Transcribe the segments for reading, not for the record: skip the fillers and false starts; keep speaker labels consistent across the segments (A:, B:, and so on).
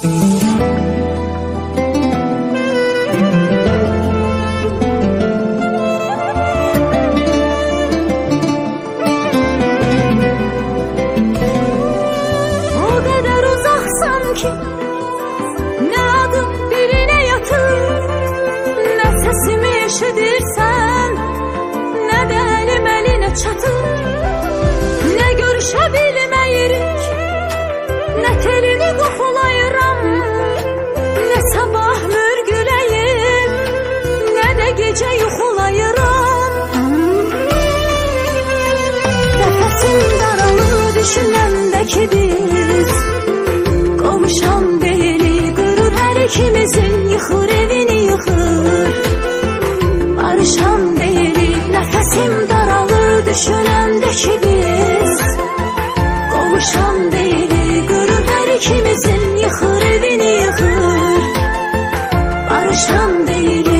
A: Ne adım birine yatır, ne sesimi eşidirsen, ne de elim eline çatır. Ne görüşebilmeyirik, ne telini kokulayıram, ne sabah mürgüleyim, ne de gece yuxulayıram. Nefesim daralır düşünəndə ki biz qovuşan deyili, qürur hər ikimizin yıxır evini yıxır. Barışan deyili, nəfəsim daralır düşünəndə ki biz qovuşan deyili, qürur hər ikimizin yıxır evini yıxır. Barışan deyili.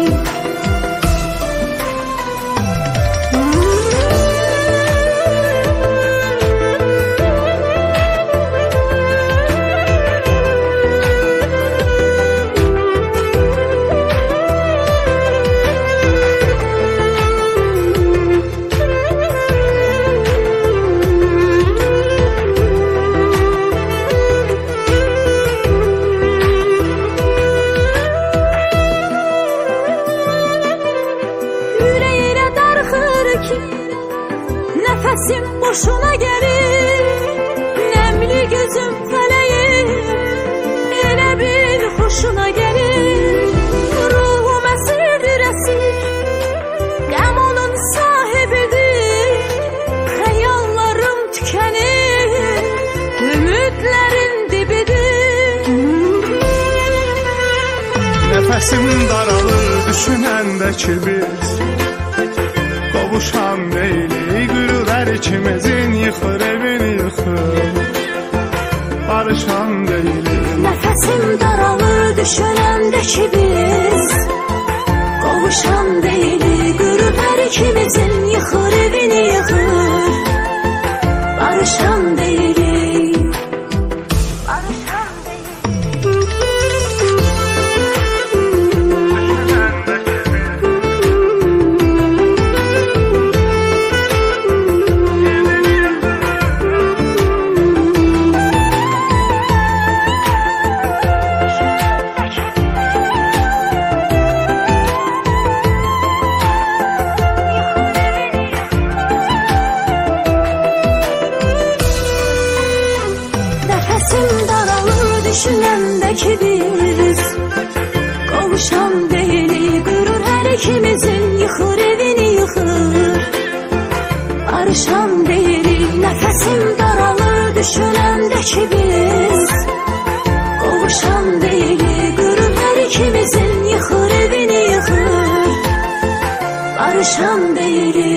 A: Nefesim boşuna gelir, nemli gözüm fələyir, elə bir xoşuna gelir. Ruhum əsirdir əsir, qəm onun sahibidir. Xəyallarım tükənir, ümidlərin dibidir.
B: Nefesim daralır düşünəndə ki biz qovuşan deyilik, qürur hər ikimizin yıxır evini yıxır. Barışan deyilik.
A: Nefesim daralır düşünəndə ki biz qovuşan deyilik, qürur hər ikimizin yıxır evini yıxır. Barışan deyilik. Barışan deyilik. Nefesim daralır düşünəndə ki biz qovuşan deyilik, qürur hər ikimizin yıxır evini yıxır. Barışan deyilik. Nefesim daralır düşünəndə ki biz qovuşan deyilik, qürur hər ikimizin yıxır evini yıxır. Barışan deyilik.